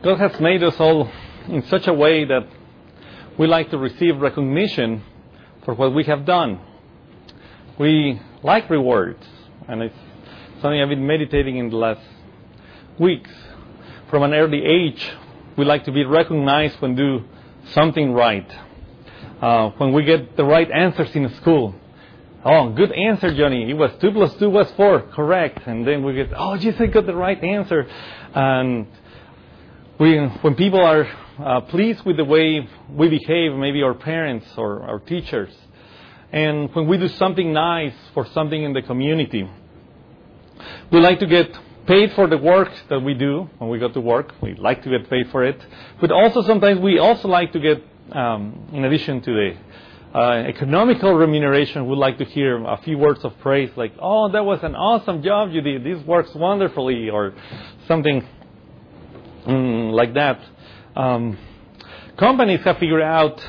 God has made us all in such a way that we like to receive recognition for what we have done. We like rewards, and it's something I've been meditating in the last weeks. From an early age, we like to be recognized when we do something right. When we get the right answers in school. Oh, good answer, Johnny. It was 2 + 2 was 4. Correct. And then we get, oh, yes, I got the right answer. And when people are pleased with the way we behave, maybe our parents or our teachers, and when we do something nice for something in the community, we like to get paid for the work that we do when we go to work. We like to get paid for it. But also sometimes we also like to get, in addition to the economical remuneration, we'd like to hear a few words of praise like, oh, that was an awesome job you did. This works wonderfully, or something like that. Companies have figured out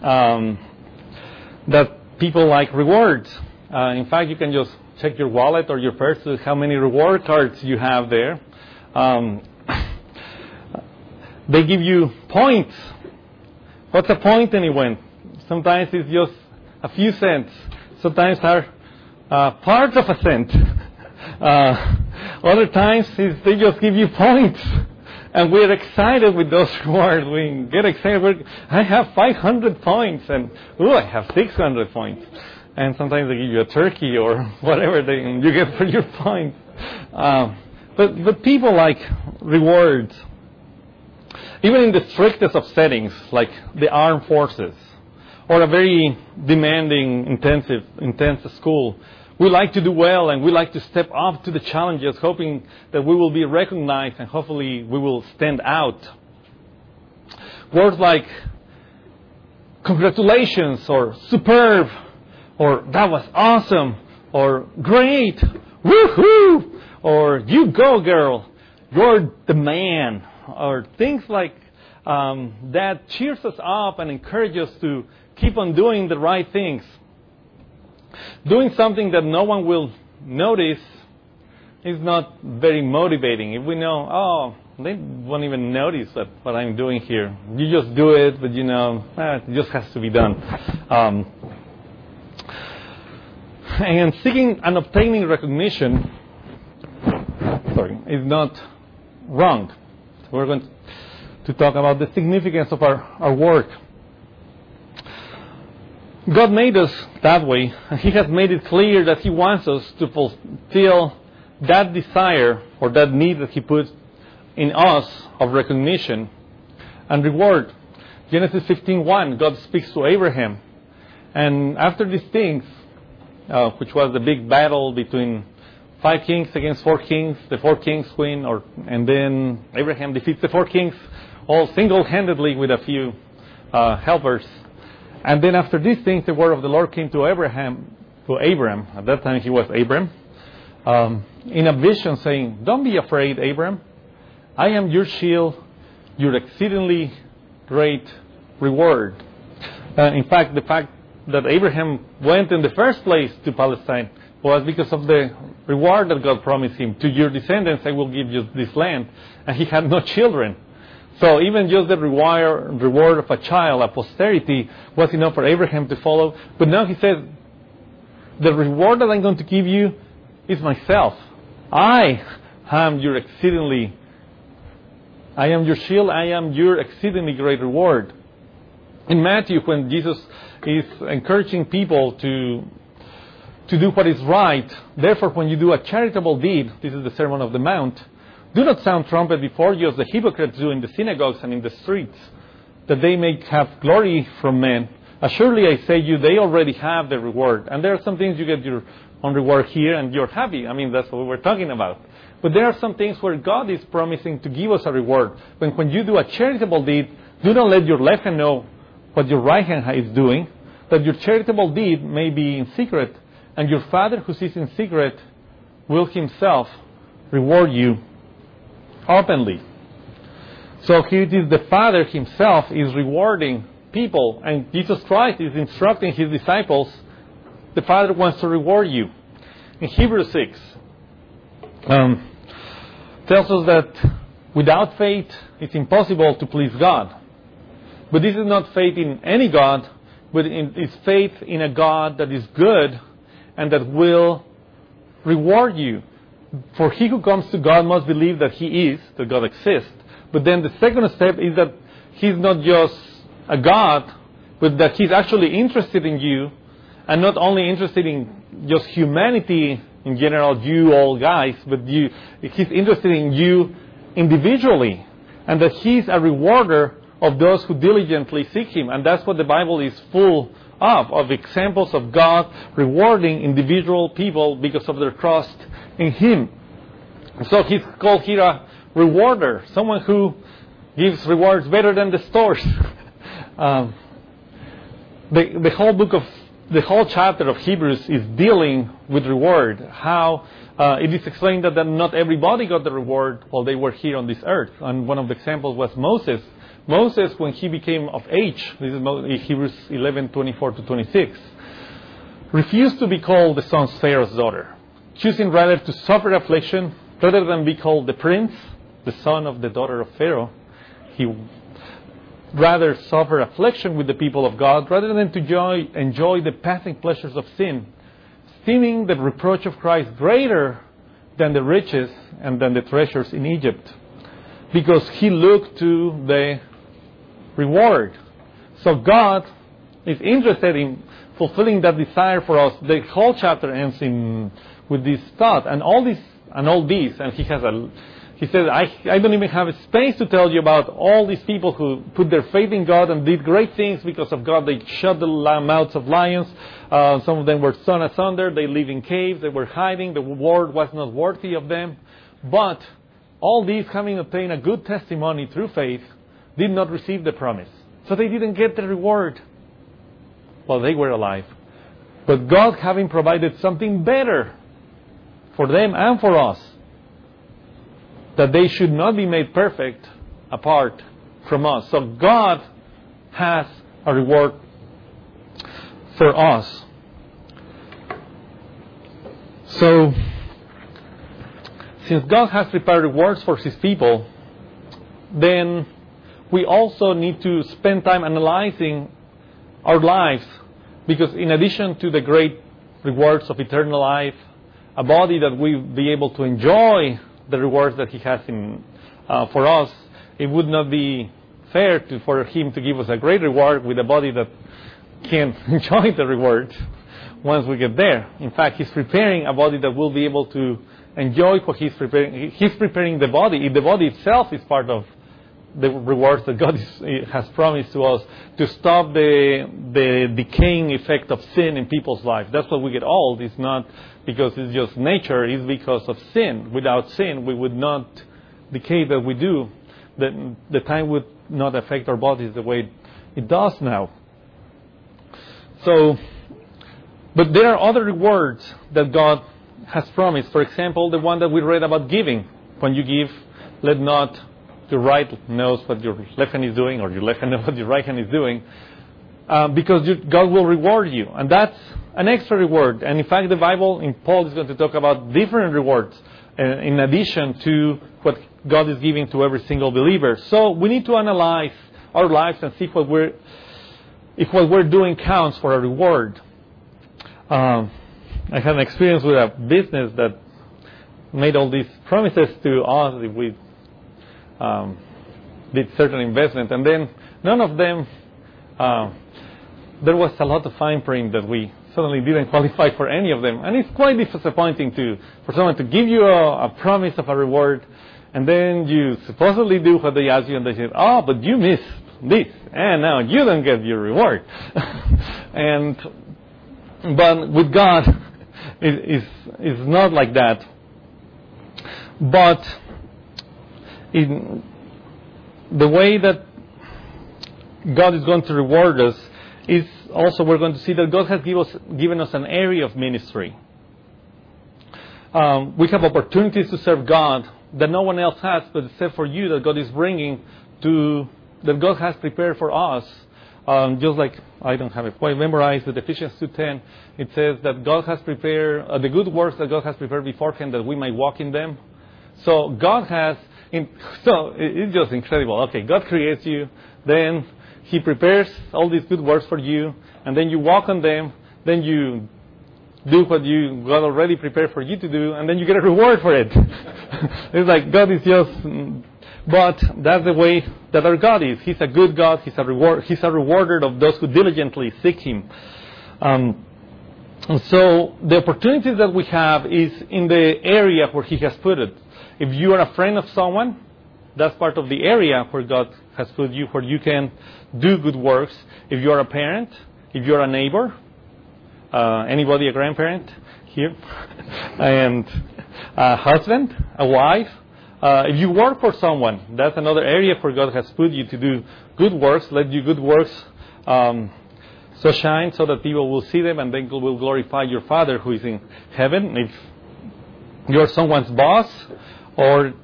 that people like rewards. In fact, you can just check your wallet or your purse to how many reward cards you have there. They give you points. What's a point anyway? Sometimes it's just a few cents. Sometimes are parts of a cent. Other times they just give you points. And we're excited with those rewards. We get excited. I have 500 points, and I have 600 points. And sometimes they give you a turkey or whatever you get for your points. But people like rewards. Even in the strictest of settings, like the armed forces, or a very demanding, intense school, we like to do well, and we like to step up to the challenges, hoping that we will be recognized and hopefully we will stand out. Words like congratulations, or superb, or that was awesome, or great, woohoo, or you go girl, you're the man, or things like that cheers us up and encourages us to keep on doing the right things. Doing something that no one will notice is not very motivating. If we know, oh, they won't even notice what I'm doing here. You just do it, but it just has to be done. And seeking and obtaining recognition, is not wrong. We're going to talk about the significance of our work. God made us that way, and He has made it clear that He wants us to fulfill that desire or that need that He puts in us of recognition and reward. Genesis 15:1, God speaks to Abraham. And after these things, which was the big battle between 5 kings against 4 kings, the 4 kings win, and then Abraham defeats the 4 kings all single-handedly with a few helpers. And then after these things, the word of the Lord came to Abram. At that time he was Abram. In a vision saying, don't be afraid, Abram. I am your shield, your exceedingly great reward. In fact, the fact that Abraham went in the first place to Palestine was because of the reward that God promised him. To your descendants I will give you this land. And he had no children. So even just the reward of a child, a posterity, was enough for Abraham to follow. But now he says, the reward that I'm going to give you is myself. I am your shield, I am your exceedingly great reward. In Matthew, when Jesus is encouraging people to do what is right, therefore when you do a charitable deed, this is the Sermon of the Mount, do not sound trumpet before you as the hypocrites do in the synagogues and in the streets, that they may have glory from men. Assuredly I say you, they already have the reward. And there are some things you get your own reward here and you're happy. I mean, that's what we're talking about. But there are some things where God is promising to give us a reward. When you do a charitable deed, do not let your left hand know what your right hand is doing, that your charitable deed may be in secret, and your Father who sees in secret will Himself reward you openly. So here it is, the Father Himself is rewarding people, and Jesus Christ is instructing His disciples, the Father wants to reward you. In Hebrews 6, tells us that Without faith, it's impossible to please God. But this is not faith in any God, but it's faith in a God that is good and that will reward you. For he who comes to God must believe that He is, that God exists. But then the second step is that He's not just a God, but that He's actually interested in you, and not only interested in just humanity in general, you all guys, but He's interested in you individually, and that He's a rewarder of those who diligently seek Him. And that's what the Bible is full of examples of God rewarding individual people because of their trust in Him. So He's called here a rewarder, someone who gives rewards better than the stores. The whole chapter of Hebrews is dealing with reward. How it is explained that not everybody got the reward while they were here on this earth. And one of the examples was Moses. Moses, when he became of age, this is Hebrews 11:24-26, refused to be called the son of Pharaoh's daughter, choosing rather to suffer affliction rather than be called the prince, the son of the daughter of Pharaoh. He rather suffer affliction with the people of God rather than to enjoy the passing pleasures of sin, esteeming the reproach of Christ greater than the riches and than the treasures in Egypt, because he looked to the reward. So God is interested in fulfilling that desire for us. The whole chapter ends with this thought, and all these, and he says, I don't even have a space to tell you about all these people who put their faith in God and did great things because of God. They shut the mouths of lions. Some of them were sawn asunder. They live in caves. They were hiding. The world was not worthy of them. But all these, having obtained a good testimony through faith, did not receive the promise. So they didn't get the reward while they were alive. But God, having provided something better for them and for us, that they should not be made perfect apart from us. So God has a reward for us. So, since God has prepared rewards for His people, then we also need to spend time analyzing our lives, because in addition to the great rewards of eternal life, a body that we'll be able to enjoy the rewards that He has for us, it would not be fair for Him to give us a great reward with a body that can't enjoy the reward once we get there. In fact, He's preparing a body that will be able to enjoy what He's preparing. He's preparing the body. The body itself is part of the rewards that God has promised to us, to stop the decaying effect of sin in people's lives. That's why we get old. It's not because it's just nature. It's because of sin. Without sin, we would not decay that we do. The time would not affect our bodies the way it does now. So, but there are other rewards that God has promised. For example, the one that we read about giving. When you give, let not your right knows what your left hand is doing, or your left hand knows what your right hand is doing, because God will reward you. And that's an extra reward. And in fact, the Bible, in Paul, is going to talk about different rewards in addition to what God is giving to every single believer. So we need to analyze our lives and see if what we're doing counts for a reward. I had an experience with a business that made all these promises to us if we did certain investment, and then none of them, there was a lot of fine print that we suddenly didn't qualify for any of them. And it's quite disappointing for someone to give you a promise of a reward, and then you supposedly do what they ask you, and they say, oh, but you missed this, and now you don't get your reward. But with God, it's not like that. But in the way that God is going to reward us is also, we're going to see that God has given us an area of ministry. We have opportunities to serve God that no one else has, but except for you, that God is bringing that God has prepared for us. Just like, I don't have it quite memorized, but Ephesians 2:10, it says that God has prepared the good works that God has prepared beforehand, that we might walk in them. So God has So it's just incredible. Okay, God creates you, then He prepares all these good works for you, and then you walk on them, then you do what God already prepared for you to do, and then you get a reward for it. It's like God is just... But that's the way that our God is. He's a good God. He's a rewarder of those who diligently seek Him. And so the opportunities that we have is in the area where He has put it. If you are a friend of someone, that's part of the area where God has put you, where you can do good works. If you are a parent, if you are a neighbor, anybody a grandparent here, and a husband, a wife. If you work for someone, that's another area where God has put you to do good works. Let your good works so shine so that people will see them and then will glorify your Father who is in heaven. If you're someone's boss, or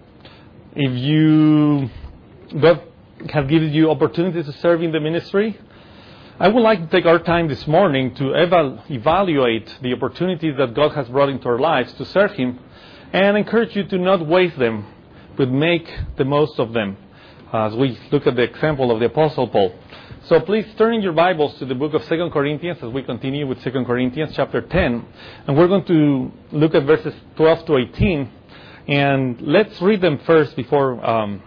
if God has given you opportunities to serve in the ministry, I would like to take our time this morning to evaluate the opportunities that God has brought into our lives to serve Him, and encourage you to not waste them, but make the most of them, as we look at the example of the Apostle Paul. So please turn in your Bibles to the book of 2 Corinthians as we continue with 2 Corinthians chapter 10. And we're going to look at verses 12 to 18. And let's read them first before...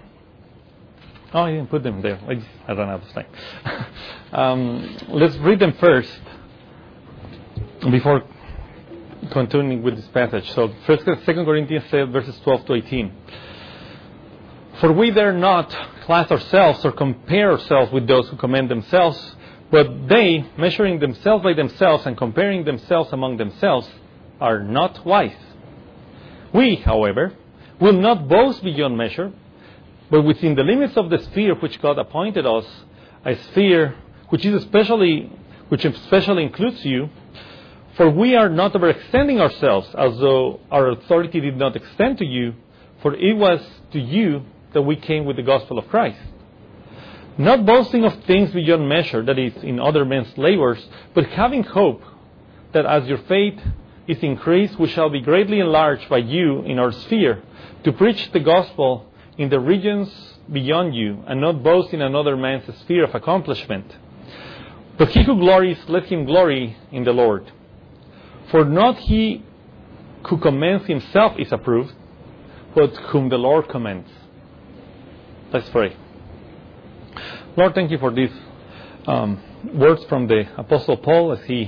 I didn't put them there. I ran out of time. Let's read them first before continuing with this passage. So 2 Corinthians says verses 12 to 18. For we dare not class ourselves or compare ourselves with those who commend themselves, but they, measuring themselves by themselves and comparing themselves among themselves, are not wise. We, however, will not boast beyond measure, but within the limits of the sphere which God appointed us, a sphere which especially includes you. For we are not overextending ourselves, as though our authority did not extend to you, for it was to you that we came with the gospel of Christ. Not boasting of things beyond measure, that is, in other men's labors, but having hope that as your faith is increased, we shall be greatly enlarged by you in our sphere, to preach the gospel in the regions beyond you, and not boast in another man's sphere of accomplishment. But he who glories, let him glory in the Lord. For not he who commends himself is approved, but whom the Lord commends. Let's pray. Lord, thank you for these words from the Apostle Paul as he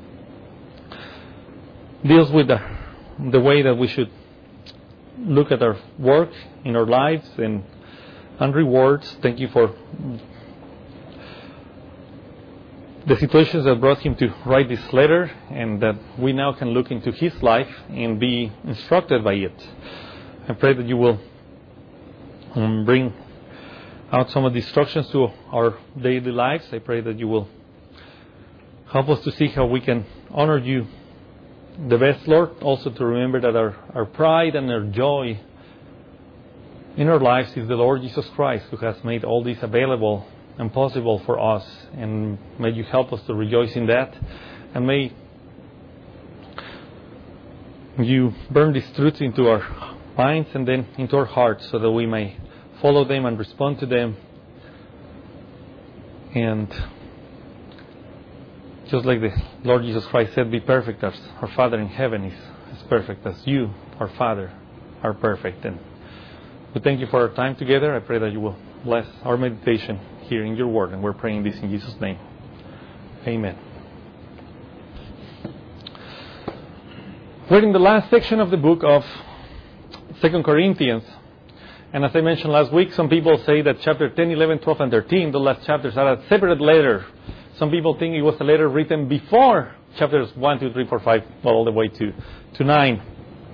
deals with the way that we should look at our work in our lives and rewards. Thank you for the situations that brought him to write this letter, and that we now can look into his life and be instructed by it. I pray that you will bring out some of the instructions to our daily lives. I pray that you will help us to see how we can honor you the best, Lord. Also to remember that our pride and our joy in our lives is the Lord Jesus Christ, who has made all this available and possible for us. And may you help us to rejoice in that. And may you burn these truths into our minds and then into our hearts, so that we may follow them and respond to them. And just like the Lord Jesus Christ said, be perfect as our Father in heaven is perfect, as you, our Father, are perfect. And we thank you for our time together. I pray that you will bless our meditation here in your word. And we're praying this in Jesus' name. Amen. We're in the last section of the book of 2 Corinthians. And as I mentioned last week, some people say that chapter 10, 11, 12, and 13, the last chapters, are a separate letter. Some people think it was a letter written before chapters 1, 2, 3, 4, 5, well, all the way to 9.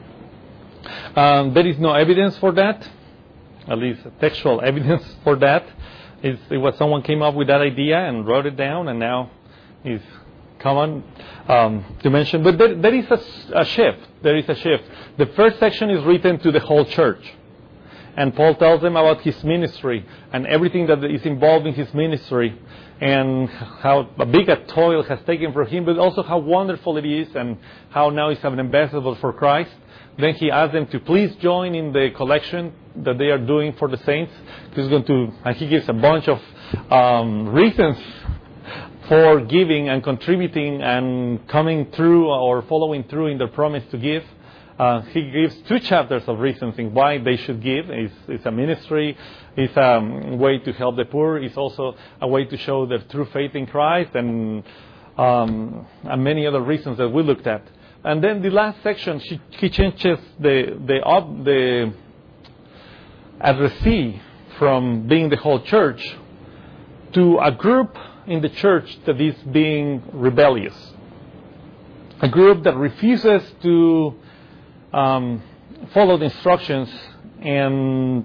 There is no evidence for that, at least textual evidence for that. It was someone came up with that idea and wrote it down, and now it's common to mention. But there is a shift. There is a shift. The first section is written to the whole church. And Paul tells them about his ministry and everything that is involved in his ministry, and how big a toil has taken from him, but also how wonderful it is, and how now he's an ambassador for Christ. Then he asks them to please join in the collection that they are doing for the saints. And he gives a bunch of reasons for giving and contributing and coming through or following through in their promise to give. He gives 2 chapters of reasons in why they should give. It's a ministry. It's a way to help the poor. It's also a way to show their true faith in Christ, and many other reasons that we looked at. And then the last section, he changes the addressee from being the whole church to a group in the church that is being rebellious. A group that refuses to follow the instructions and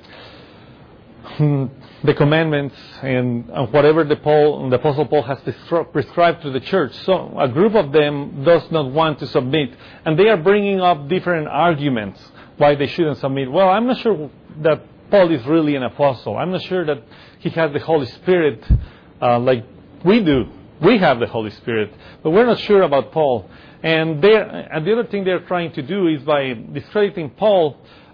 the commandments and whatever the Apostle Paul has prescribed to the church. So a group of them does not want to submit. And they are bringing up different arguments why they shouldn't submit. Well, I'm not sure that Paul is really an apostle. I'm not sure that he has the Holy Spirit like we do. We have the Holy Spirit, but we're not sure about Paul. And the other thing they're trying to do is by discrediting Paul,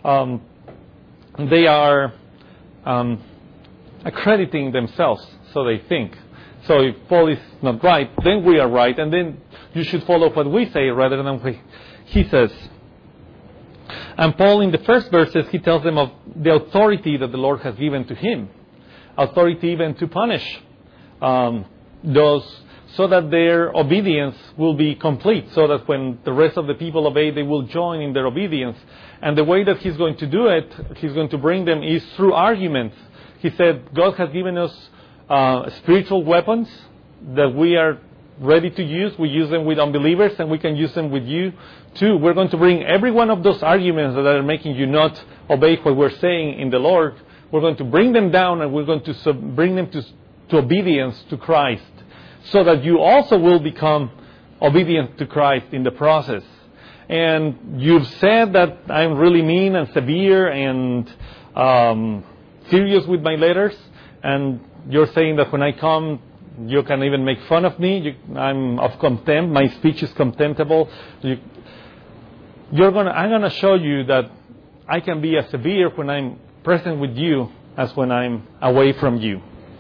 they are accrediting themselves, so they think. So if Paul is not right, then we are right, and then you should follow what we say rather than what he says. And Paul, in the first verses, he tells them of the authority that the Lord has given to him. Authority even to punish those, so that their obedience will be complete, so that when the rest of the people obey, they will join in their obedience. And the way that he's going to do it, he's going to bring them, is through arguments. He said, God has given us spiritual weapons that we are ready to use. We use them with unbelievers, and we can use them with you too. We're going to bring every one of those arguments that are making you not obey what we're saying in the Lord. We're going to bring them down, and we're going to bring them to obedience to Christ, so that you also will become obedient to Christ in the process. And you've said that I'm really mean and severe and serious with my letters, and you're saying that when I come, you can even make fun of me. I'm of contempt. My speech is contemptible. I'm going to show you that I can be as severe when I'm present with you as when I'm away from you.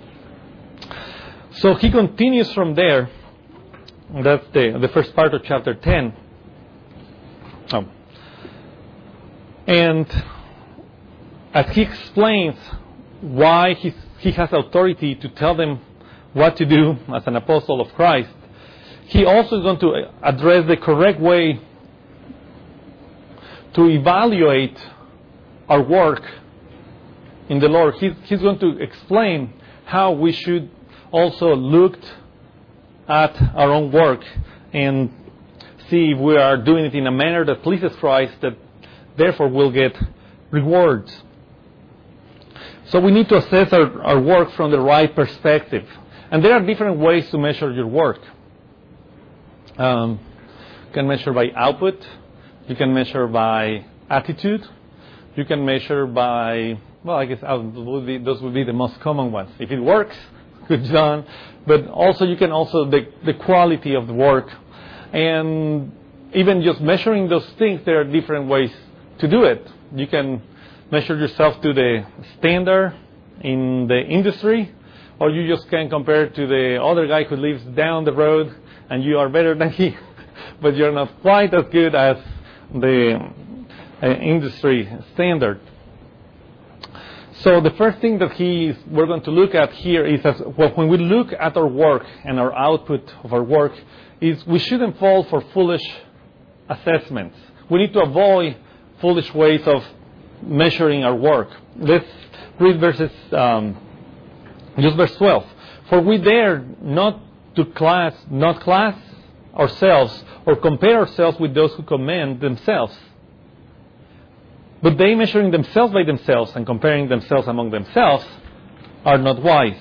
So he continues from there. That's the first part of chapter 10. And as he explains why he has authority to tell them what to do as an apostle of Christ, he also is going to address the correct way to evaluate our work in the Lord. He's going to explain how we should also look at our own work and see if we are doing it in a manner that pleases Christ, that therefore we'll get rewards. So we need to assess our work from the right perspective. And there are different ways to measure your work. You can measure by output. You can measure by attitude. You can measure by, well, I guess those would be the most common ones. If it works, good done. But also you can also the quality of the work. And even just measuring those things, there are different ways to do it. You can measure yourself to the standard in the industry, or you just can compare to the other guy who lives down the road and you are better than he, but you're not quite as good as the industry standard. So the first thing that we're going to look at here is when we look at our work and our output of our work, is we shouldn't fall for foolish assessments. We need to avoid foolish ways of measuring our work. Let's read just verse 12. For we dare not class ourselves or compare ourselves with those who commend themselves. But they, measuring themselves by themselves and comparing themselves among themselves, are not wise.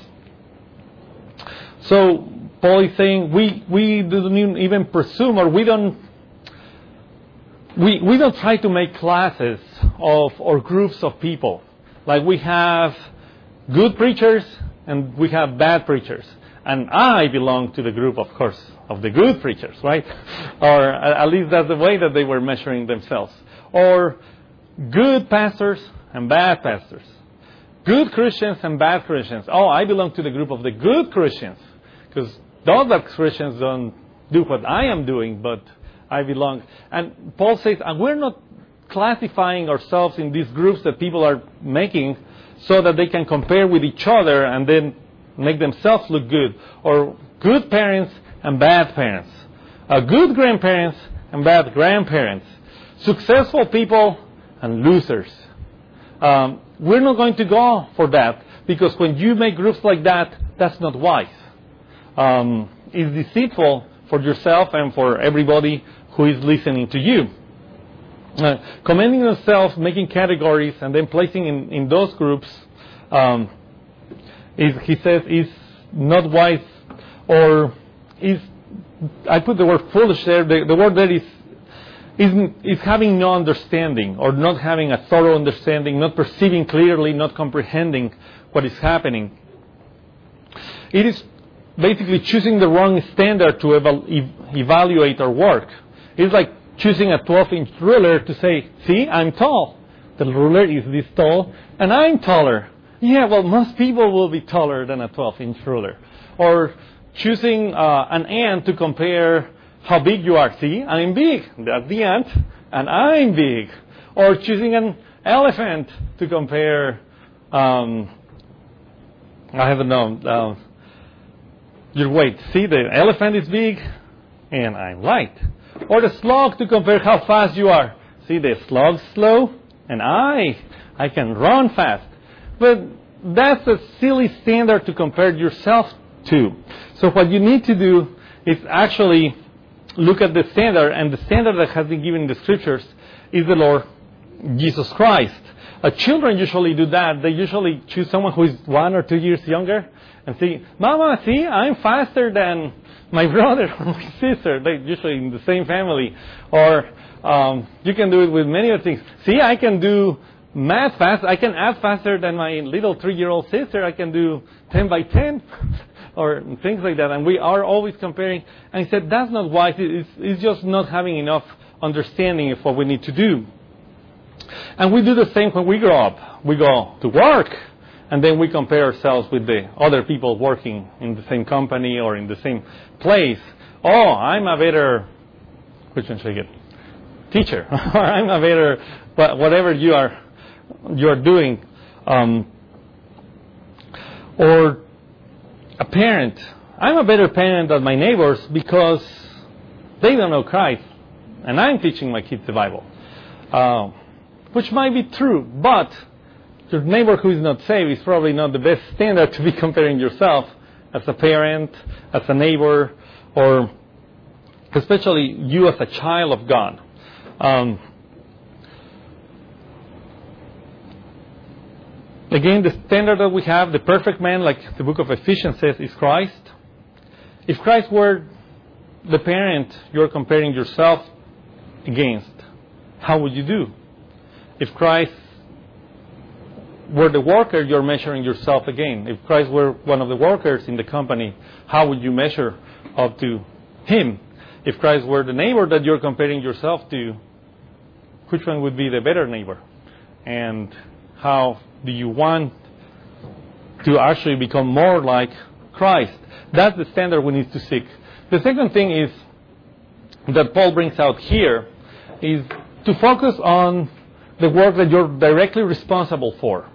So Paul is saying we don't even presume, or we don't try to make classes of or groups of people. Like we have good preachers and we have bad preachers. And I belong to the group, of course, of the good preachers, right? Or at least that's the way that they were measuring themselves. Or good pastors and bad pastors. Good Christians and bad Christians. Oh, I belong to the group of the good Christians. Because those bad Christians don't do what I am doing, but I belong. And Paul says, and we're not classifying ourselves in these groups that people are making so that they can compare with each other and then make themselves look good. Or good parents and bad parents. Good grandparents and bad grandparents. Successful people and losers. We're not going to go for that, because when you make groups like that, that's not wise. It's deceitful for yourself and for everybody who is listening to you. Commending yourself, making categories, and then placing in those groups, he says, is not wise, or is, I put the word foolish there, the word there is having no understanding, or not having a thorough understanding, not perceiving clearly, not comprehending what is happening. It is basically choosing the wrong standard to evaluate our work. It's like choosing a 12-inch ruler to say, see, I'm tall. The ruler is this tall, and I'm taller. Yeah, well, most people will be taller than a 12-inch ruler. Or choosing an ant to compare how big you are. See, I'm big. That's the ant, and I'm big. Or choosing an elephant to compare, I don't know, your weight. See, the elephant is big, and I'm light. Or the slug to compare how fast you are. See, the slug's slow, and I can run fast. But that's a silly standard to compare yourself to. So what you need to do is actually look at the standard, and the standard that has been given in the Scriptures is the Lord Jesus Christ. Children usually do that. They usually choose someone who is 1 or 2 years younger and say, Mama, see, I'm faster than my brother or my sister. They're usually in the same family. Or you can do it with many other things. See, I can do math fast. I can add faster than my little 3-year-old sister. I can do 10 by 10 or things like that. And we are always comparing. And he said, that's not wise. It's just not having enough understanding of what we need to do. And we do the same when we grow up. We go to work, and then we compare ourselves with the other people working in the same company or in the same place. Oh, I'm a better, which one should I get? Teacher. Or I'm a better, whatever you are doing. Or a parent. I'm a better parent than my neighbors because they don't know Christ, and I'm teaching my kids the Bible. Which might be true, but your neighbor who is not saved is probably not the best standard to be comparing yourself as a parent, as a neighbor, or especially you as a child of God. Again, the standard that we have, the perfect man, like the book of Ephesians says, is Christ. If Christ were the parent you're comparing yourself against, how would you do? If Christ were the worker, you're measuring yourself again. If Christ were one of the workers in the company, how would you measure up to him? If Christ were the neighbor that you're comparing yourself to, which one would be the better neighbor? And how do you want to actually become more like Christ? That's the standard we need to seek. The second thing is that Paul brings out here is to focus on the work that you're directly responsible for.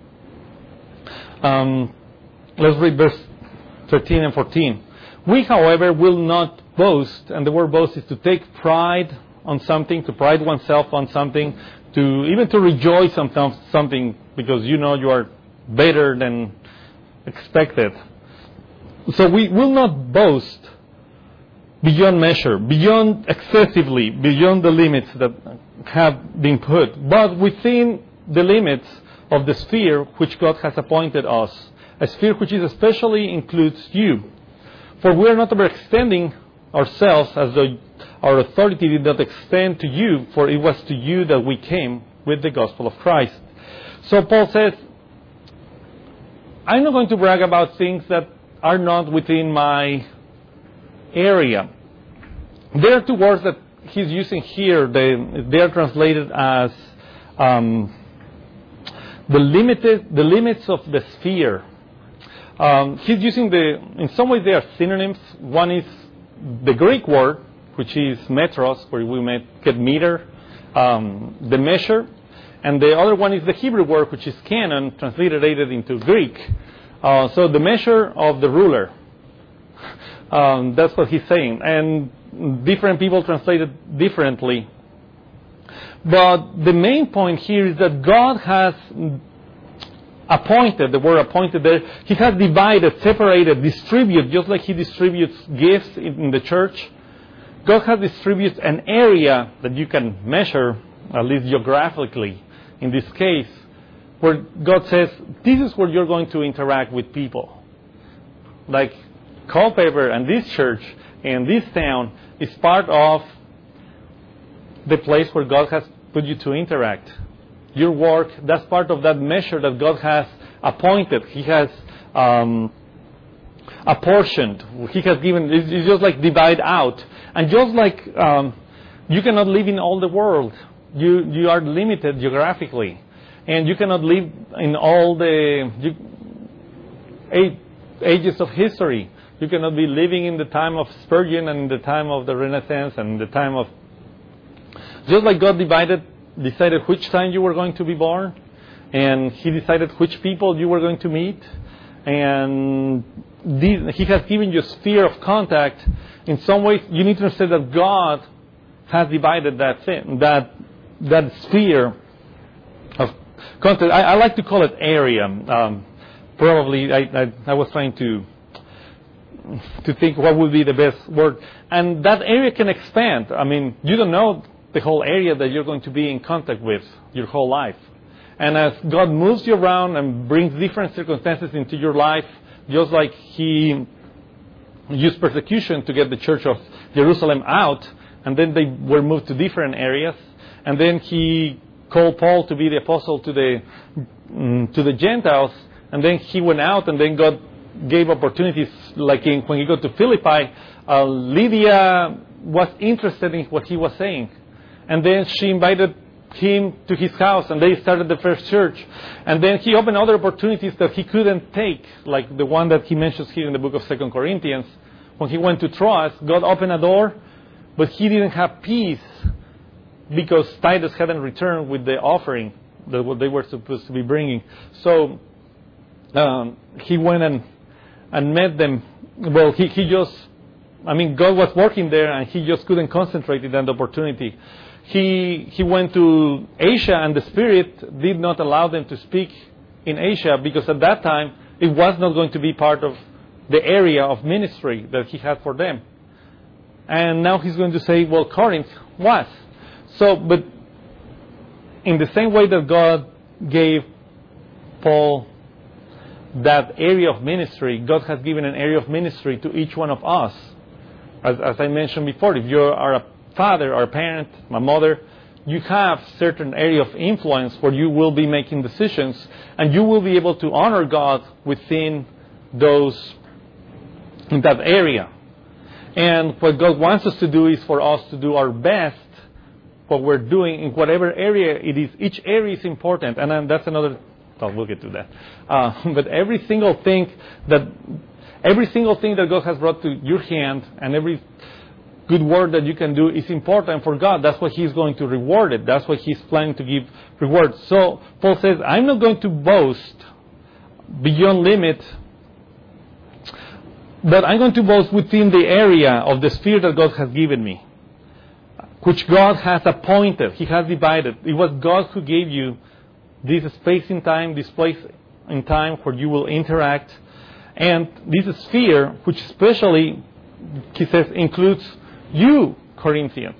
Let's read verse 13 and 14. We, however, will not boast, and the word boast is to take pride on something, to pride oneself on something, even to rejoice on something because you know you are better than expected. So we will not boast beyond measure, beyond excessively, beyond the limits that have been put, but within the limits of the sphere which God has appointed us, a sphere which is especially includes you. For we are not overextending ourselves as though our authority did not extend to you, for it was to you that we came with the gospel of Christ. So Paul says, I'm not going to brag about things that are not within my area. There are two words that he's using here. They are translated as the limits of the sphere. He's using in some ways they are synonyms. One is the Greek word, which is metros, where we may get meter, the measure. And the other one is the Hebrew word, which is canon, transliterated into Greek. So the measure of the ruler. That's what he's saying. And different people translate it differently. But the main point here is that God has appointed, the word appointed there, He has divided, separated, distributed, just like He distributes gifts in the church. God has distributed an area that you can measure, at least geographically, in this case, where God says, this is where you're going to interact with people. Like Culpeper and this church and this town is part of the place where God has put you to interact. Your work, that's part of that measure that God has appointed. He has apportioned. He has given, it's just like divide out. And just like you cannot live in all the world. You are limited geographically. And you cannot live in all the ages of history. You cannot be living in the time of Spurgeon and in the time of the Renaissance and the time of... Just like God decided which time you were going to be born, and He decided which people you were going to meet, and He has given you a sphere of contact. In some ways, you need to understand that God has divided that sphere of contact. I like to call it area. Probably, I was trying to think what would be the best word. And that area can expand. I mean, you don't know the whole area that you're going to be in contact with your whole life. And as God moves you around and brings different circumstances into your life, just like He used persecution to get the church of Jerusalem out, and then they were moved to different areas, and then He called Paul to be the apostle to the Gentiles, and then he went out, and then God gave opportunities, like when he got to Philippi, Lydia was interested in what he was saying. And then she invited him to his house, and they started the first church. And then he opened other opportunities that he couldn't take, like the one that he mentions here in the book of 2 Corinthians. When he went to Troas, God opened a door, but he didn't have peace because Titus hadn't returned with the offering that what they were supposed to be bringing. So he went and met them. Well, God was working there, and he just couldn't concentrate on the opportunity. He went to Asia, and the Spirit did not allow them to speak in Asia, because at that time it was not going to be part of the area of ministry that he had for them. And now he's going to say, well, Corinth was. So, but in the same way that God gave Paul that area of ministry, God has given an area of ministry to each one of us. As I mentioned before, if you are a father or a parent, my mother, you have certain area of influence where you will be making decisions, and you will be able to honor God within in that area. And what God wants us to do is for us to do our best, what we're doing in whatever area it is. Each area is important, and then that's another. We'll get to that. But every single thing that God has brought to your hand, and every good work that you can do is important for God. That's why He's going to reward it. That's why He's planning to give reward. So Paul says, I'm not going to boast beyond limit, but I'm going to boast within the area of the sphere that God has given me, which God has appointed. He has divided. It was God who gave you this space in time, this place in time where you will interact. And this sphere, which especially, he says, includes you, Corinthians.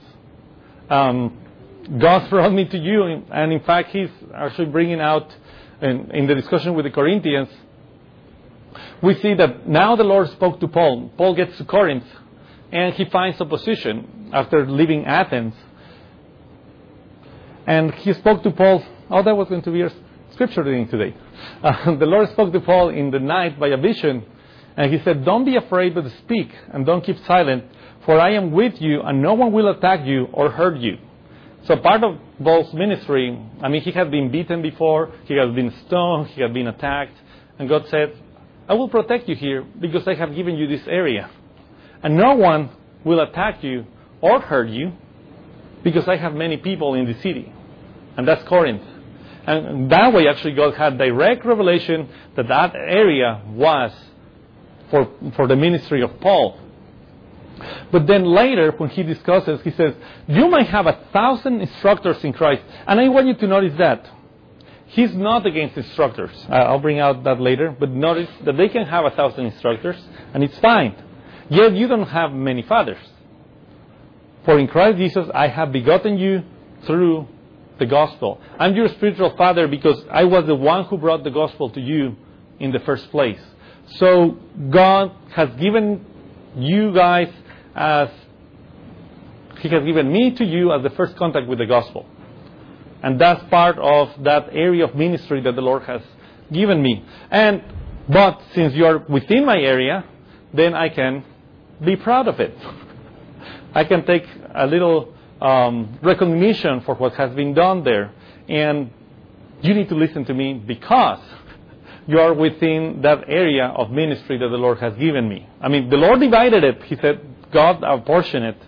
God brought me to you, and in fact, He's actually bringing out, in the discussion with the Corinthians, we see that now the Lord spoke to Paul. Paul gets to Corinth, and he finds opposition after leaving Athens. And he spoke to Paul. Oh, that was going to be our scripture reading today. The Lord spoke to Paul in the night by a vision. And he said, don't be afraid, but speak, and don't keep silent, for I am with you, and no one will attack you or hurt you. So part of Paul's ministry, he had been beaten before, he had been stoned, he had been attacked, and God said, I will protect you here because I have given you this area. And no one will attack you or hurt you because I have many people in the city. And that's Corinth. And that way, actually, God had direct revelation that that area was for the ministry of Paul. But then later, when he discusses, he says, you might have 1,000 instructors in Christ. And I want you to notice that. He's not against instructors. I'll bring out that later. But notice that they can have 1,000 instructors, and it's fine. Yet you don't have many fathers. For in Christ Jesus, I have begotten you through the gospel. I'm your spiritual father because I was the one who brought the gospel to you in the first place. So God has given you guys as He has given me to you as the first contact with the gospel. And that's part of that area of ministry that the Lord has given me. But since you're within my area, then I can be proud of it. I can take a little recognition for what has been done there. And you need to listen to me because you are within that area of ministry that the Lord has given me. The Lord divided it. He said, God apportioned it.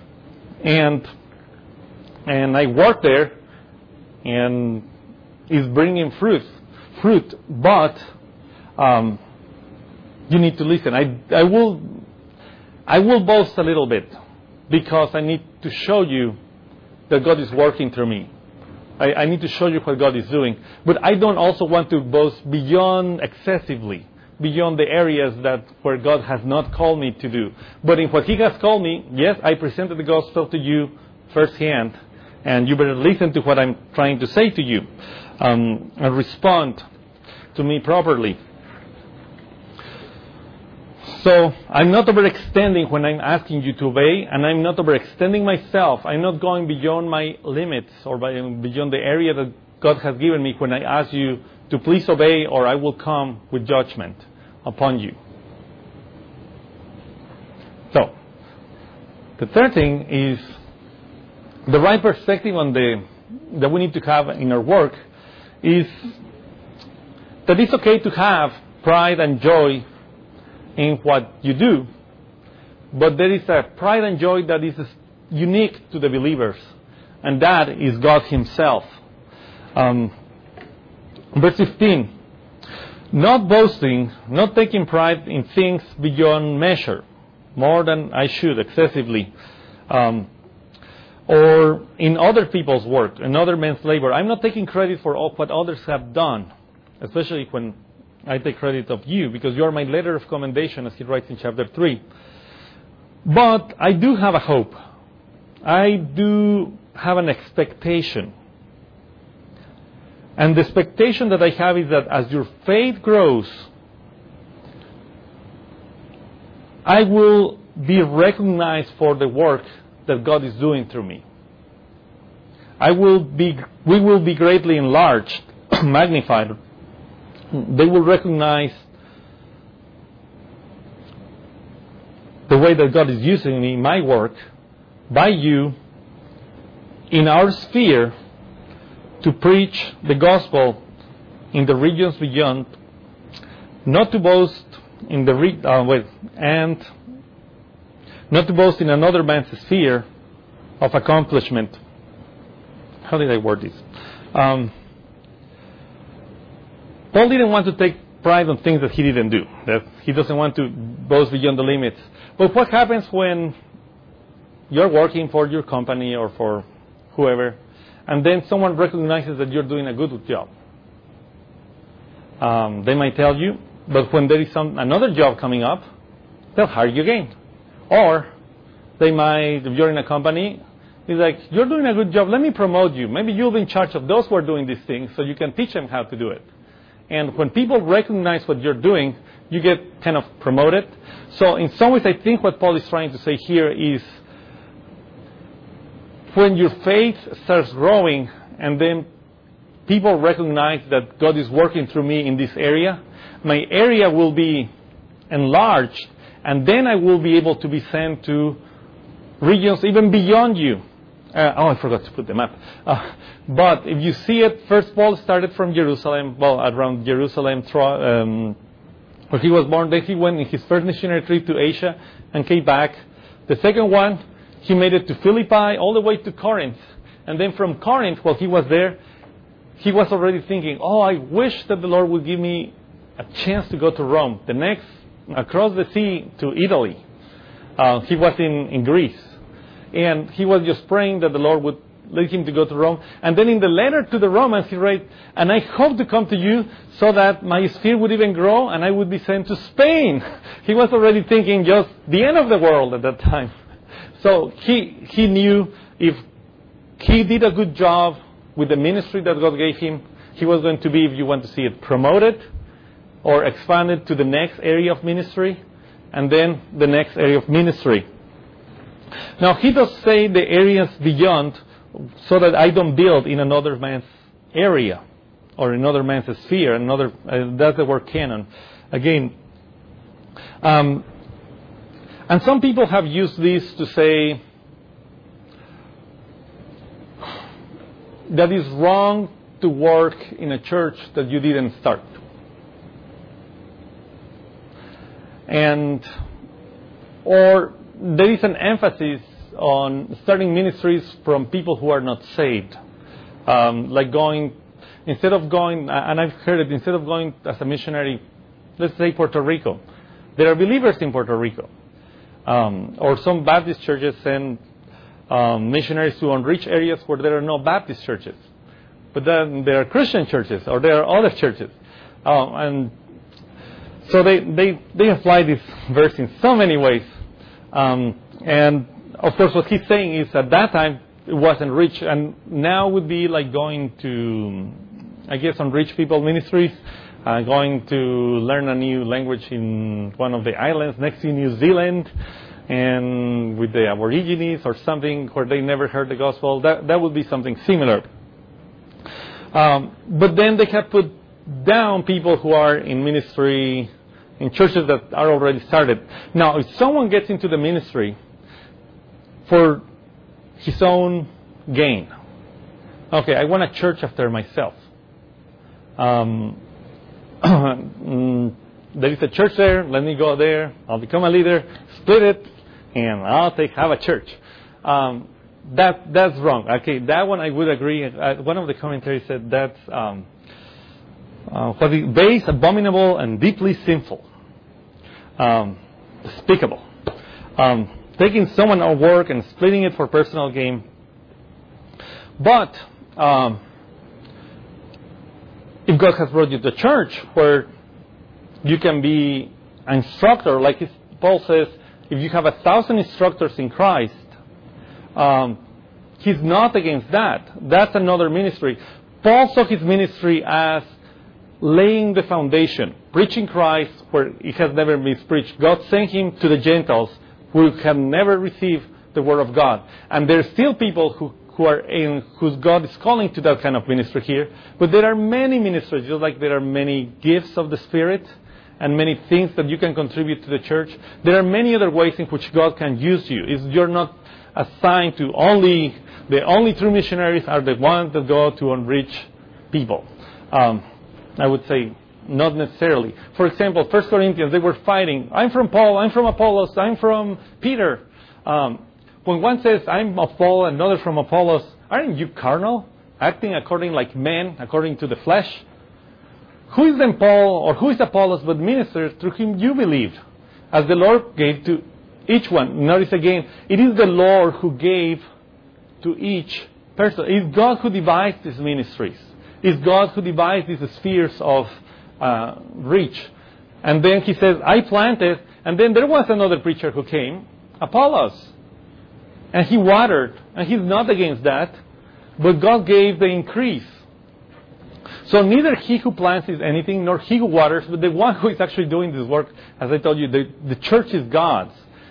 And I work there, and it's bringing fruit. But you need to listen. I will boast a little bit because I need to show you that God is working through me. I need to show you what God is doing. But I don't also want to boast excessively, beyond the areas where God has not called me to do. But in what He has called me, yes, I presented the gospel to you firsthand, and you better listen to what I'm trying to say to you and respond to me properly. So I'm not overextending when I'm asking you to obey, and I'm not overextending myself. I'm not going beyond my limits or beyond the area that God has given me when I ask you to please obey, or I will come with judgment upon you. So, the third thing is the right perspective that we need to have in our work is that it's okay to have pride and joy in what you do, but there is a pride and joy that is unique to the believers, and that is God Himself. Verse 15, not boasting, not taking pride in things beyond measure, more than I should, excessively, or in other people's work, in other men's labor. I'm not taking credit for all what others have done, especially when I take credit of you, because you are my letter of commendation, as he writes in chapter 3. But I do have a hope. I do have an expectation. And the expectation that I have is that as your faith grows, I will be recognized for the work that God is doing through me. We will be greatly enlarged, magnified. They will recognize the way that God is using me, my work, by you, in our sphere, to preach the gospel in the regions beyond, not to boast in and not to boast in another man's sphere of accomplishment. How did I word this? Paul didn't want to take pride on things that he didn't do. That he doesn't want to boast beyond the limits. But what happens when you're working for your company or for whoever, and then someone recognizes that you're doing a good job? They might tell you, but when there is another job coming up, they'll hire you again. Or they might, if you're in a company, it's like, you're doing a good job, let me promote you. Maybe you'll be in charge of those who are doing these things so you can teach them how to do it. And when people recognize what you're doing, you get kind of promoted. So in some ways, I think what Paul is trying to say here is when your faith starts growing and then people recognize that God is working through me in this area, my area will be enlarged, and then I will be able to be sent to regions even beyond you. I forgot to put the map. But if you see it, first Paul started from Jerusalem, around Jerusalem, where he was born. Then he went in his first missionary trip to Asia and came back. The second one, he made it to Philippi, all the way to Corinth. And then from Corinth, while he was there, he was already thinking, I wish that the Lord would give me a chance to go to Rome. The next, across the sea to Italy. He was in Greece. And he was just praying that the Lord would lead him to go to Rome. And then in the letter to the Romans, he wrote, and I hope to come to you so that my sphere would even grow and I would be sent to Spain. He was already thinking just the end of the world at that time. So he knew if he did a good job with the ministry that God gave him, he was going to be, if you want to see it, promoted or expanded to the next area of ministry and then the next area of ministry. Now, he does say the areas beyond so that I don't build in another man's area or another man's sphere. That's the word canon. Again, and some people have used this to say that it's wrong to work in a church that you didn't start. Or there is an emphasis on starting ministries from people who are not saved. Instead of going, and I've heard it, instead of going as a missionary, let's say Puerto Rico. There are believers in Puerto Rico. Or some Baptist churches send missionaries to unreached areas where there are no Baptist churches. But then there are Christian churches or there are other churches. And so they apply this verse in so many ways. And of course what he's saying is at that time it wasn't rich, and now would be like going to, I guess, unreached people ministries, going to learn a new language in one of the islands next to New Zealand and with the Aborigines or something where they never heard the gospel. That would be something similar. But then they have put down people who are in ministry in churches that are already started. Now, if someone gets into the ministry for his own gain, okay, I want a church after myself. There is a church there, let me go there, I'll become a leader, split it, and I'll have a church. That's wrong. Okay, that one I would agree. One of the commentaries said that's base, abominable, and deeply sinful. Despicable. Taking someone at work and splitting it for personal gain. But if God has brought you to church where you can be an instructor, like Paul says, if you have 1,000 instructors in Christ, he's not against that. That's another ministry. Paul saw his ministry as laying the foundation, preaching Christ where it has never been preached. God sent him to the Gentiles who have never received the Word of God. And there are still people who are in, whose God is calling to that kind of ministry here. But there are many ministries, just like there are many gifts of the Spirit and many things that you can contribute to the church. There are many other ways in which God can use you. You're not assigned to the only true missionaries are the ones that go to unreached people. I would say not necessarily. For example, 1 Corinthians, they were fighting. I'm from Paul, I'm from Apollos, I'm from Peter. When one says, I'm of Paul, and another from Apollos, aren't you carnal? Acting according like men, according to the flesh? Who is then Paul, or who is Apollos, but ministers through whom you believed, as the Lord gave to each one. Notice again, it is the Lord who gave to each person. It is God who devised these ministries. It's God who devised these spheres of reach. And then he says, I planted, and then there was another preacher who came, Apollos. And he watered, and he's not against that, but God gave the increase. So neither he who plants is anything, nor he who waters, but the one who is actually doing this work, as I told you, the church is God's.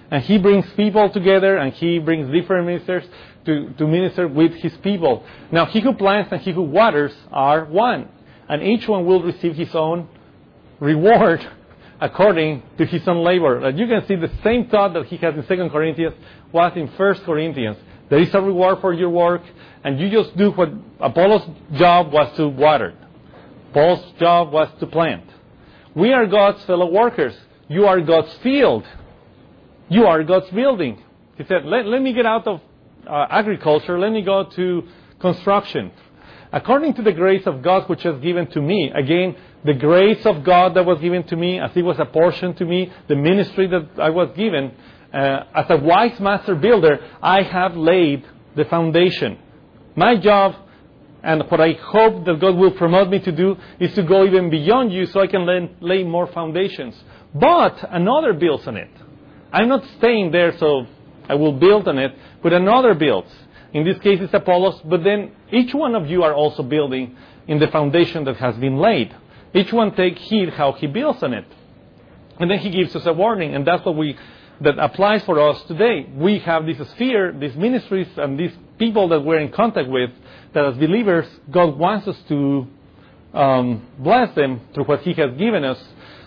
And he brings people together, and he brings different ministers to minister with his people. Now, he who plants and he who waters are one, and each one will receive his own reward according to his own labor. And you can see the same thought that he has in 2 Corinthians was in 1 Corinthians. There is a reward for your work, and you just do what Apollos' job was to water. Paul's job was to plant. We are God's fellow workers. You are God's field. You are God's building. He said, let me get out of agriculture. Let me go to construction. According to the grace of God which was given to me, again, the grace of God that was given to me, as it was apportioned to me, the ministry that I was given, as a wise master builder, I have laid the foundation. My job, and what I hope that God will promote me to do, is to go even beyond you so I can lay more foundations. But another builds on it. I'm not staying there, so I will build on it, but another builds. In this case, it's Apollos, but then each one of you are also building in the foundation that has been laid. Each one take heed how he builds on it. And then he gives us a warning, and that's what that applies for us today. We have this sphere, these ministries, and these people that we're in contact with, that as believers, God wants us to bless them through what he has given us.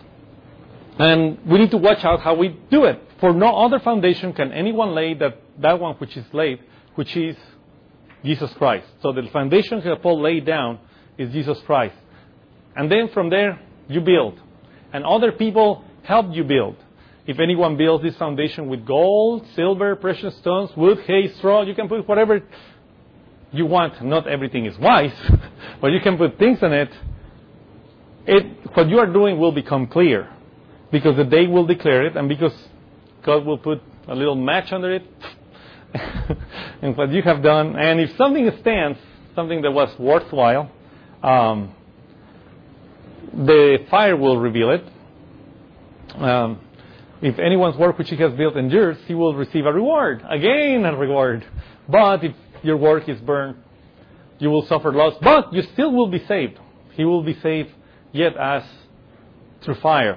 And we need to watch out how we do it. For no other foundation can anyone lay that one which is laid, which is Jesus Christ. So the foundation that Paul laid down is Jesus Christ. And then from there, you build. And other people help you build. If anyone builds this foundation with gold, silver, precious stones, wood, hay, straw, you can put whatever you want. Not everything is wise, but you can put things on it. What you are doing will become clear, because the day will declare it, and because God will put a little match under it, and what you have done. And if something stands, something that was worthwhile, the fire will reveal it. If anyone's work which he has built endures, he will receive a reward. Again, a reward. But if your work is burned, you will suffer loss. But you still will be saved. He will be saved yet as through fire.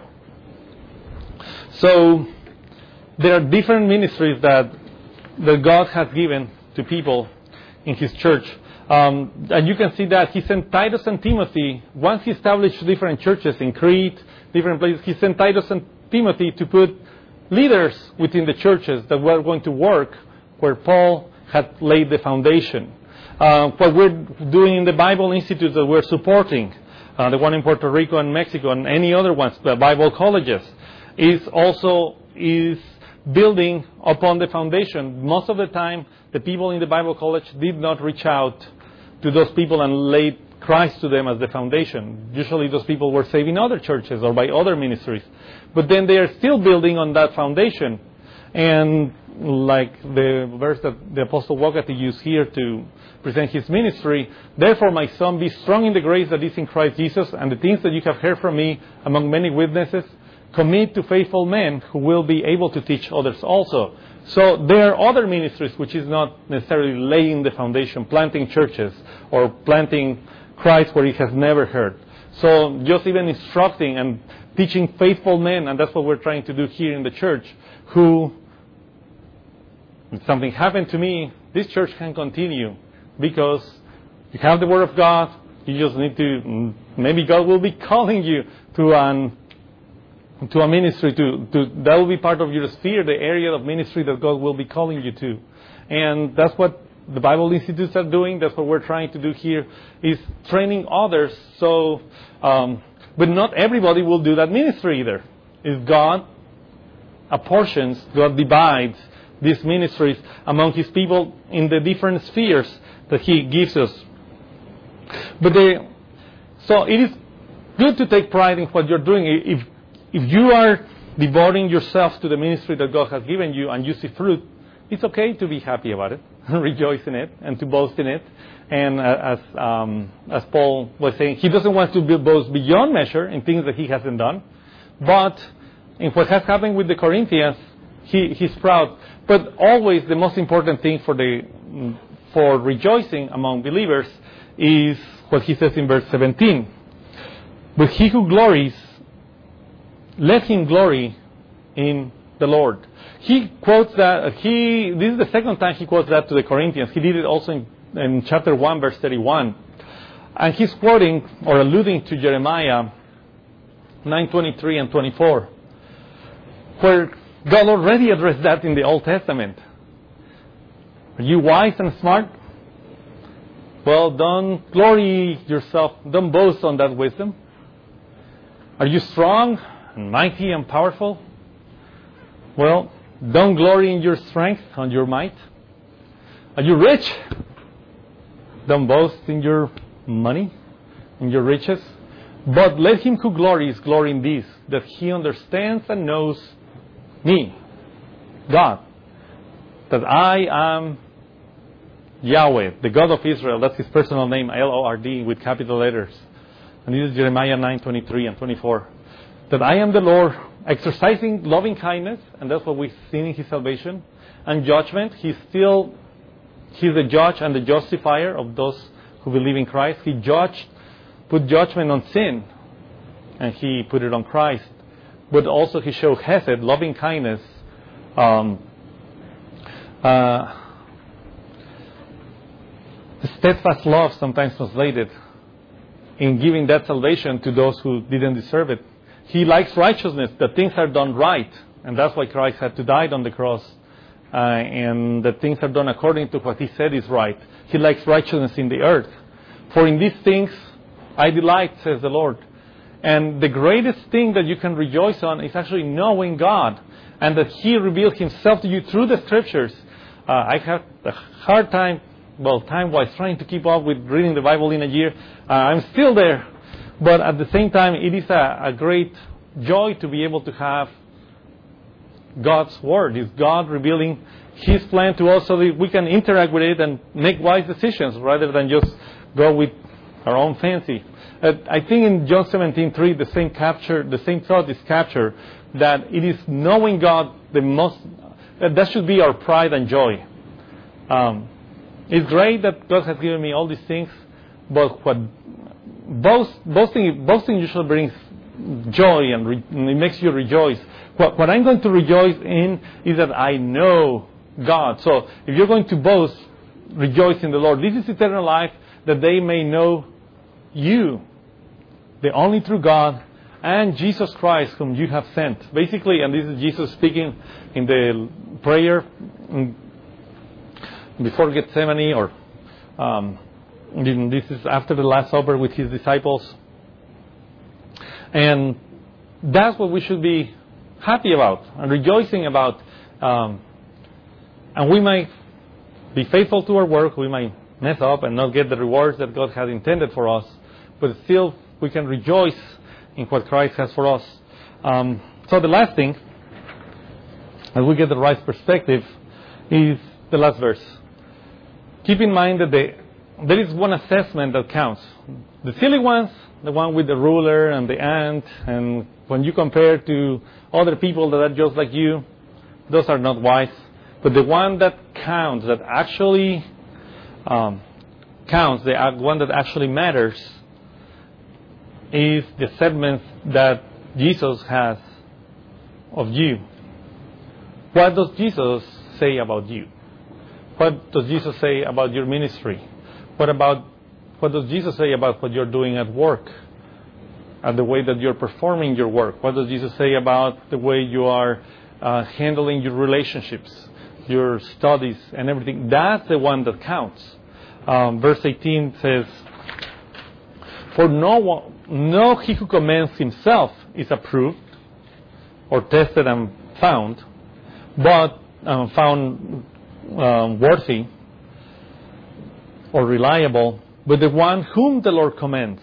So there are different ministries that God has given to people in His church. And you can see that He sent Titus and Timothy. Once He established different churches in Crete, different places, He sent Titus and Timothy to put leaders within the churches that were going to work where Paul had laid the foundation. What we're doing in the Bible Institute that we're supporting, the one in Puerto Rico and Mexico and any other ones, the Bible colleges, is building upon the foundation. Most of the time, the people in the Bible college did not reach out to those people and lay Christ to them as the foundation. Usually those people were saved in other churches or by other ministries. But then they are still building on that foundation. And like the verse that the Apostle Wogati used here to present his ministry, therefore, my son, be strong in the grace that is in Christ Jesus, and the things that you have heard from me among many witnesses, commit to faithful men who will be able to teach others also. So there are other ministries which is not necessarily laying the foundation, planting churches or planting Christ where he has never heard. So just even instructing and teaching faithful men, and that's what we're trying to do here in the church, who, if something happened to me, this church can continue because you have the Word of God. You just need to, maybe God will be calling you to a ministry, that will be part of your sphere, the area of ministry that God will be calling you to. And that's what the Bible Institutes are doing. That's what we're trying to do here, is training others. So, but not everybody will do that ministry either. If God apportions, God divides these ministries among His people in the different spheres that He gives us. So it is good to take pride in what you're doing. If you are devoting yourself to the ministry that God has given you and you see fruit, it's okay to be happy about it, rejoice in it, and to boast in it. And as Paul was saying, he doesn't want to boast beyond measure in things that he hasn't done. But in what has happened with the Corinthians, he's proud. But always the most important thing for rejoicing among believers is what he says in verse 17. But he who glories, let him glory in the Lord. he quotes that. This is the second time he quotes that to the Corinthians. He did it also in chapter 1, verse 31. And he's quoting or alluding to Jeremiah 9:23 and 24, where God already addressed that in the Old Testament. Are you wise and smart? Well, don't glory yourself. Don't boast on that wisdom. Are you strong and mighty and powerful? Well, don't glory in your strength, on your might. Are you rich? Don't boast in your money, in your riches. But let him who glories glory in this, that he understands and knows me, God, that I am Yahweh, the God of Israel. That's his personal name, L-O-R-D, with capital letters. And this is Jeremiah 9:23 and 24. That I am the Lord, exercising loving kindness, and that's what we've seen in his salvation, and judgment. He's the judge and the justifier of those who believe in Christ. He put judgment on sin, and he put it on Christ. But also he showed hesed, loving kindness, steadfast love, sometimes translated, in giving that salvation to those who didn't deserve it. He likes righteousness, that things are done right, and that's why Christ had to die on the cross, and that things are done according to what he said is right. He likes righteousness in the earth. For in these things I delight, says the Lord. And the greatest thing that you can rejoice on is actually knowing God, and that he revealed himself to you through the scriptures. I have a hard time, time-wise, trying to keep up with reading the Bible in a year. I'm still there. But at the same time, it is a great joy to be able to have God's Word. It's God revealing his plan to us so that we can interact with it and make wise decisions rather than just go with our own fancy. I think in John 17:3, the same thought is captured, that it is knowing God that should be our pride and joy. It's great that God has given me all these things, but what boasting usually brings joy and it makes you rejoice. What I'm going to rejoice in is that I know God. So if you're going to boast, rejoice in the Lord. This is eternal life, that they may know you, the only true God, and Jesus Christ, whom you have sent. Basically, and this is Jesus speaking in the prayer before Gethsemane, or this is after the Last Supper with his disciples. And that's what we should be happy about and rejoicing about. And we might be faithful to our work. We might mess up and not get the rewards that God has intended for us. But still, we can rejoice in what Christ has for us. So the last thing, as we get the right perspective, is the last verse. Keep in mind that there is one assessment that counts. The silly ones, the one with the ruler and the ant, and when you compare to other people that are just like you, those are not wise. But the one that counts, that actually counts, the one that actually matters, is the assessment that Jesus has of you. What does Jesus say about you? What does Jesus say about your ministry? What does Jesus say about what you're doing at work? And the way that you're performing your work? What does Jesus say about the way you are handling your relationships, your studies, and everything? That's the one that counts. Verse 18 says, "For no he who commends himself is approved or tested and found, but found worthy or reliable, but the one whom the Lord commends."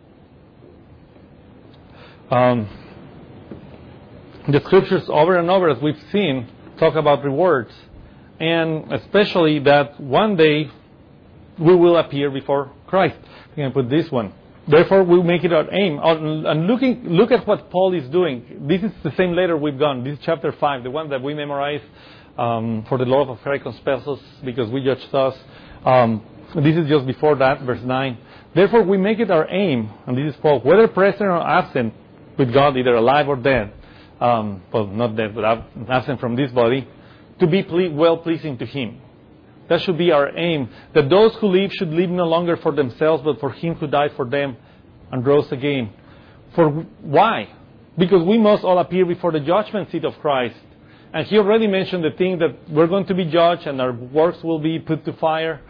The scriptures over and over, as we've seen, talk about rewards, and especially that one day we will appear before Christ. I'm going to put this one. Therefore, we make it our aim. And look at what Paul is doing. This is the same letter we've done. This is chapter 5, the one that we memorized for the love of Christ compels us, because we judge thus. This is just before that, verse 9. Therefore, we make it our aim, and this is Paul, whether present or absent with God, either alive or dead, well, not dead, but absent from this body, to be well-pleasing to Him. That should be our aim, that those who live should live no longer for themselves, but for Him who died for them and rose again. Why? Because we must all appear before the judgment seat of Christ. And He already mentioned the thing that we're going to be judged and our works will be put to fire.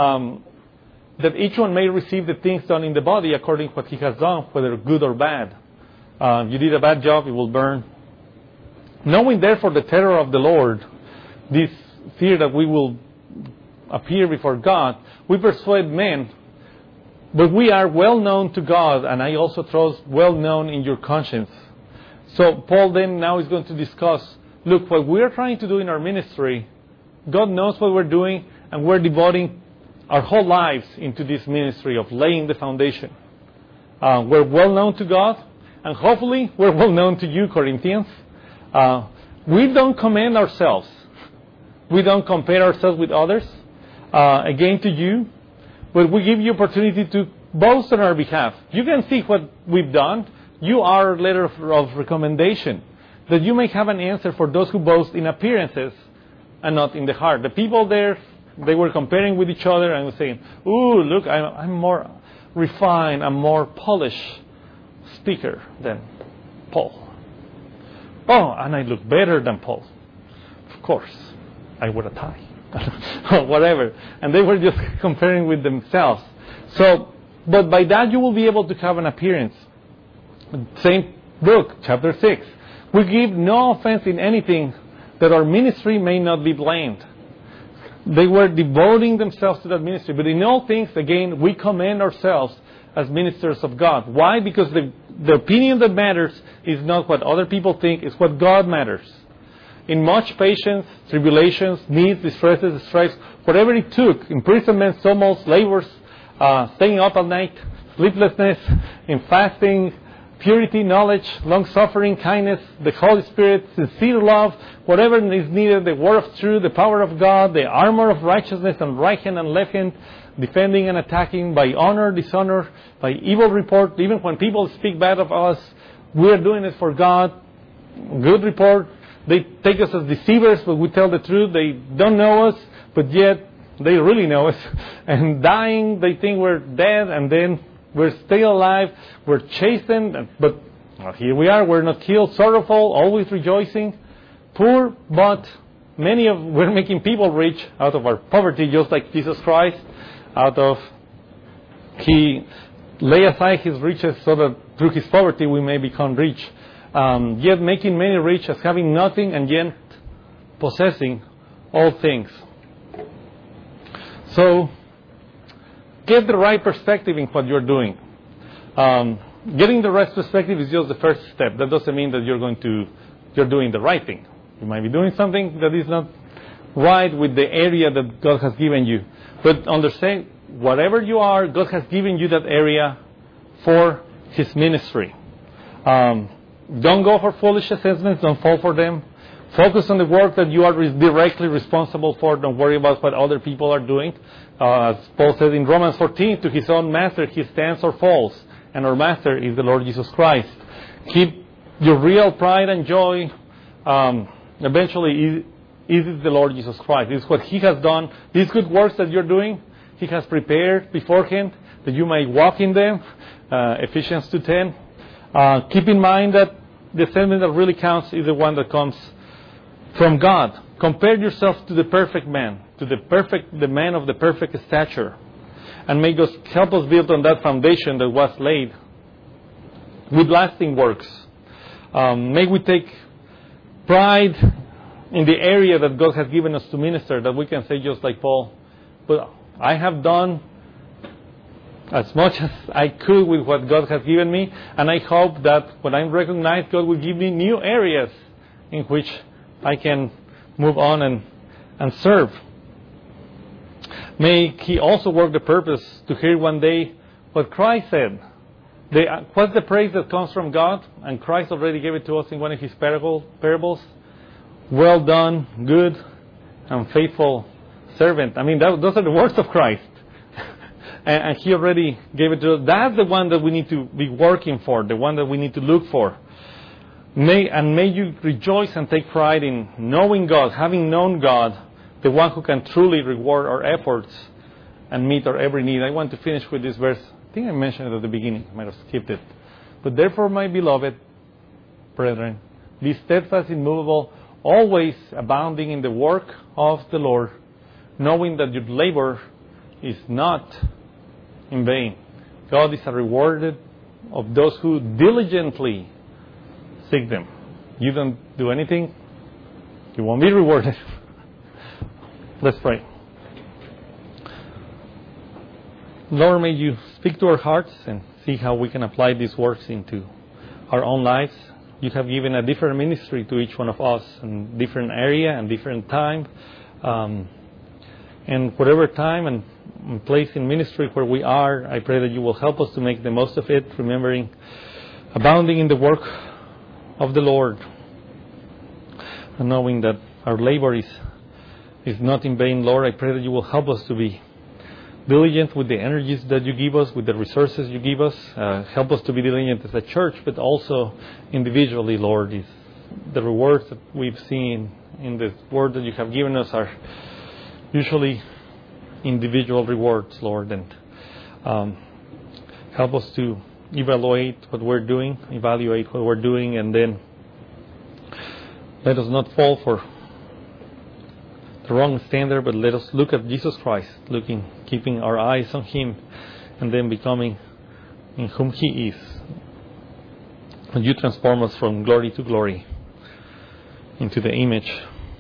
That each one may receive the things done in the body according to what he has done, whether good or bad. You did a bad job, it will burn. Knowing therefore the terror of the Lord, this fear that we will appear before God, we persuade men, but we are well known to God, and I also trust well known in your conscience. So Paul then now is going to discuss, look, what we are trying to do in our ministry, God knows what we're doing, and we're devoting our whole lives into this ministry of laying the foundation. We're well known to God, and hopefully we're well known to you, Corinthians. We don't commend ourselves. We don't compare ourselves with others, again to you, but we give you opportunity to boast on our behalf. You can see what we've done. You are a letter of recommendation, that you may have an answer for those who boast in appearances and not in the heart. The people there, they were comparing with each other and saying, ooh, look, I'm more refined, I'm more polished speaker than Paul. Oh, and I look better than Paul. Of course, I wear a tie. Or whatever. And they were just comparing with themselves. So, but by that you will be able to have an appearance. Same book, chapter 6. We give no offense in anything, that our ministry may not be blamed. They were devoting themselves to that ministry. But in all things, again, we commend ourselves as ministers of God. Why? Because the opinion that matters is not what other people think, it's what God matters. In much patience, tribulations, needs, distresses, stripes, whatever it took, imprisonments, tumults, labors, staying up all night, sleeplessness, in fasting, purity, knowledge, long-suffering, kindness, the Holy Spirit, sincere love, whatever is needed, the word of truth, the power of God, the armor of righteousness on right hand and left hand, defending and attacking by honor, dishonor, by evil report. Even when people speak bad of us, we are doing it for God. Good report. They take us as deceivers, but we tell the truth. They don't know us, but yet they really know us. And dying, they think we're dead, and then we're still alive. We're chastened, but here we are. We're not killed. Sorrowful, always rejoicing. Poor, but we're making people rich out of our poverty, just like Jesus Christ. He lay aside His riches so that through His poverty we may become rich. Yet making many rich as having nothing, and yet possessing all things. So, get the right perspective in what you're doing. Getting the right perspective is just the first step. That doesn't mean that you're doing the right thing. You might be doing something that is not right with the area that God has given you. But understand, whatever you are, God has given you that area for His ministry. Don't go for foolish assessments. Don't fall for them. Focus on the work that you are directly responsible for. Don't worry about what other people are doing. As Paul said in Romans 14, to his own master he stands or falls. And our master is the Lord Jesus Christ. Keep your real pride and joy. Eventually, it is the Lord Jesus Christ. This is what He has done. These good works that you're doing, He has prepared beforehand that you may walk in them. Ephesians 2:10. Keep in mind that the assessment that really counts is the one that comes from God. Compare yourself to the perfect man, to the man of the perfect stature. And may God help us build on that foundation that was laid with lasting works. May we take pride in the area that God has given us to minister, that we can say just like Paul, but I have done as much as I could with what God has given me, and I hope that when I'm recognized, God will give me new areas in which I can move on and serve. May He also work the purpose to hear one day what Christ said. What's the praise that comes from God? And Christ already gave it to us in one of His parables. Well done, good and faithful servant. I mean, those are the words of Christ. And He already gave it to us. That's the one that we need to be working for, the one that we need to look for. May you rejoice and take pride in knowing God, having known God, the one who can truly reward our efforts and meet our every need. I want to finish with this verse. I think I mentioned it at the beginning. I might have skipped it. But therefore, my beloved brethren, be steadfast, immovable, always abounding in the work of the Lord, knowing that your labor is not in vain. God is a rewarder of those who diligently seek them. You don't do anything, you won't be rewarded. Let's pray. Lord, may you speak to our hearts and see how we can apply these words into our own lives. You have given a different ministry to each one of us, in different area and different time. And whatever time and place in ministry where we are, I pray that you will help us to make the most of it, remembering, abounding in the work of the Lord, and knowing that our labor is not in vain. Lord, I pray that you will help us to be diligent with the energies that you give us, with the resources you give us. Help us to be diligent as a church, but also individually, Lord. The rewards that we've seen in the word that you have given us are usually individual rewards, Lord. And help us to evaluate what we're doing, and then let us not fall for the wrong standard, but let us look at Jesus Christ, keeping our eyes on Him, and then becoming in whom He is. And you transform us from glory to glory into the image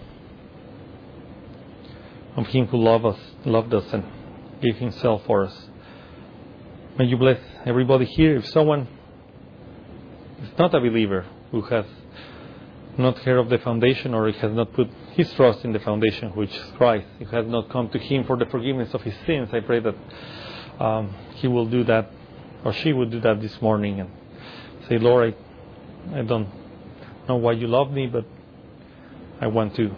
of Him who loved us and gave Himself for us. May you bless everybody here. If someone is not a believer, who has not heard of the foundation, or has not put his trust in the foundation, which is Christ, he has not come to Him for the forgiveness of his sins, I pray that he will do that, or she will do that this morning, and say, Lord, I don't know why you love me, but I want to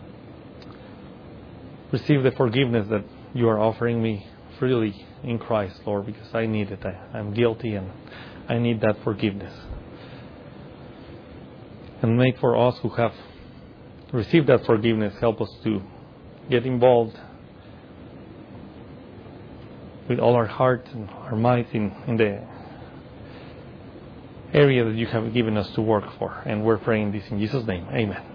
receive the forgiveness that you are offering me freely in Christ, Lord, because I need it. I'm guilty and I need that forgiveness. And may for us who have received that forgiveness, help us to get involved with all our heart and our might in the area that you have given us to work for. And we're praying this in Jesus' name. Amen.